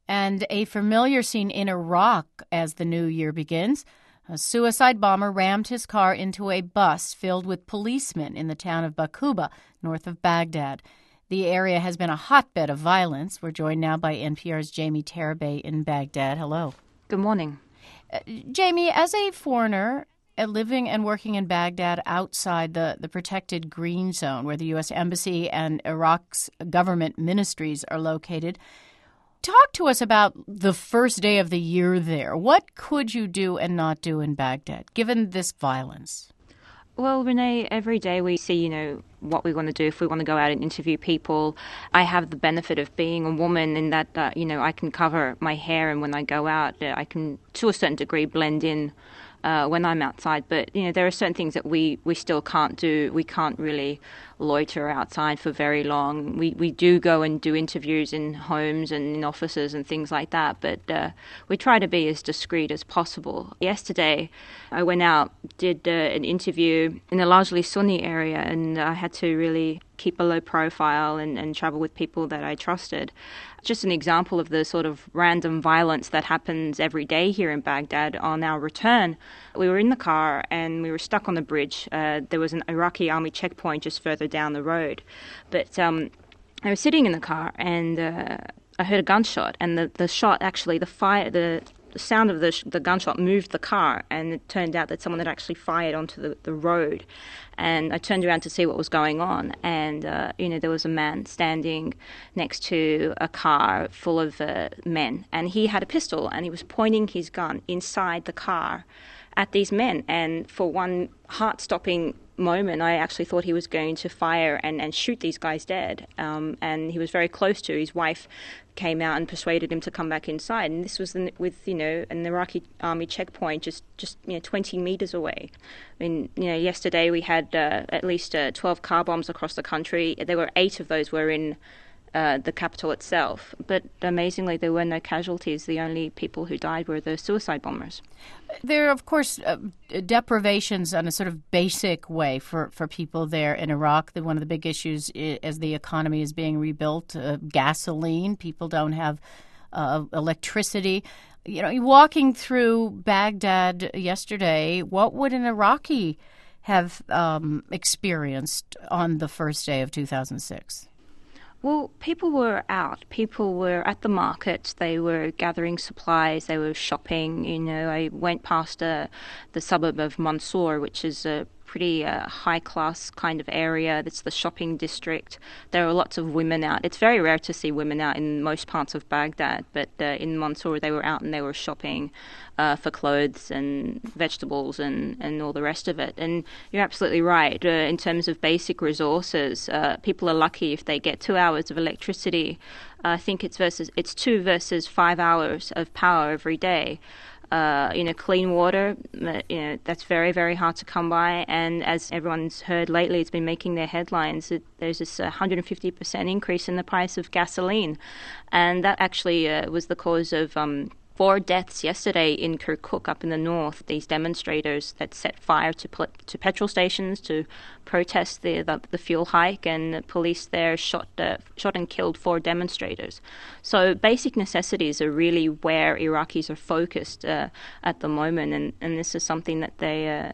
And a familiar scene in Iraq as the new year begins. A suicide bomber rammed his car into a bus filled with policemen in the town of Baquba, north of Baghdad. The area has been a hotbed of violence. We're joined now by NPR's Jamie Tarabay in Baghdad. Hello. Good morning. Jamie, as a foreigner living and working in Baghdad outside the protected green zone where the U.S. Embassy and Iraq's government ministries are located, talk to us about the first day of the year there. What could you do and not do in Baghdad, given this violence? Well, Renee, every day we see, what we want to do if we want to go out and interview people. I have the benefit of being a woman in that, I can cover my hair, and when I go out, I can, to a certain degree, blend in when I'm outside. But, there are certain things that we still can't do. We can't really loiter outside for very long. We do go and do interviews in homes and in offices and things like that, but we try to be as discreet as possible. Yesterday, I went out, did an interview in a largely Sunni area, and I had to really keep a low profile and travel with people that I trusted. Just an example of the sort of random violence that happens every day here in Baghdad. On our return, we were in the car and we were stuck on the bridge. There was an Iraqi army checkpoint just further down the road. But I was sitting in the car and I heard a gunshot, and the shot actually, the sound of the gunshot moved the car, and it turned out that someone had actually fired onto the road. And I turned around to see what was going on, and there was a man standing next to a car full of men, and he had a pistol, and he was pointing his gun inside the car at these men. And for one heart-stopping moment, I actually thought he was going to fire and shoot these guys dead. And he was very close to. His wife came out and persuaded him to come back inside. And this was with an Iraqi army checkpoint just 20 meters away. I mean, yesterday we had at least 12 car bombs across the country. There were 8 of those were in the capital itself. But amazingly, there were no casualties. The only people who died were the suicide bombers. There are, of course, deprivations on a sort of basic way for people there in Iraq. One of the big issues as the economy is being rebuilt, gasoline. People don't have electricity. Walking through Baghdad yesterday, what would an Iraqi have experienced on the first day of 2006? Well, people were out. People were at the market. They were gathering supplies. They were shopping. I went past the suburb of Mansour, which is a pretty high-class kind of area. That's the shopping district. There are lots of women out. It's very rare to see women out in most parts of Baghdad, but in Mansour they were out and they were shopping for clothes and vegetables and all the rest of it. And you're absolutely right. In terms of basic resources, people are lucky if they get 2 hours of electricity. I think it's 2 versus 5 hours of power every day. Clean water, that's very, very hard to come by. And as everyone's heard lately, it's been making their headlines. There's this 150% increase in the price of gasoline. And that actually was the cause of 4 deaths yesterday in Kirkuk up in the north. These demonstrators that set fire to petrol stations to protest the fuel hike, and the police there shot and killed 4 demonstrators. So basic necessities are really where Iraqis are focused at the moment, and this is something that they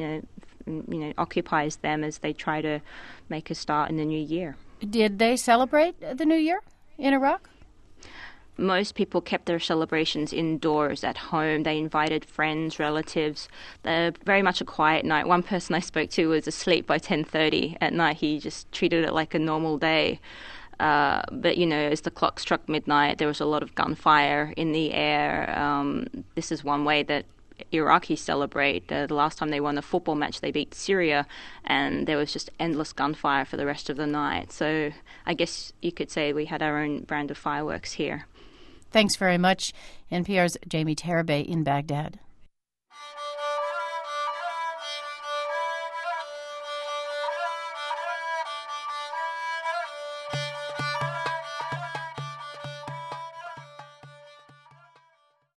occupies them as they try to make a start in the new year. Did they celebrate the new year in Iraq? Most people kept their celebrations indoors at home. They invited friends, relatives. They're very much a quiet night. One person I spoke to was asleep by 10:30 at night. He just treated it like a normal day. But, as the clock struck midnight, there was a lot of gunfire in the air. This is one way that Iraqis celebrate. The last time they won a football match, they beat Syria, and there was just endless gunfire for the rest of the night. So I guess you could say we had our own brand of fireworks here. Thanks very much. NPR's Jamie Tarabay in Baghdad.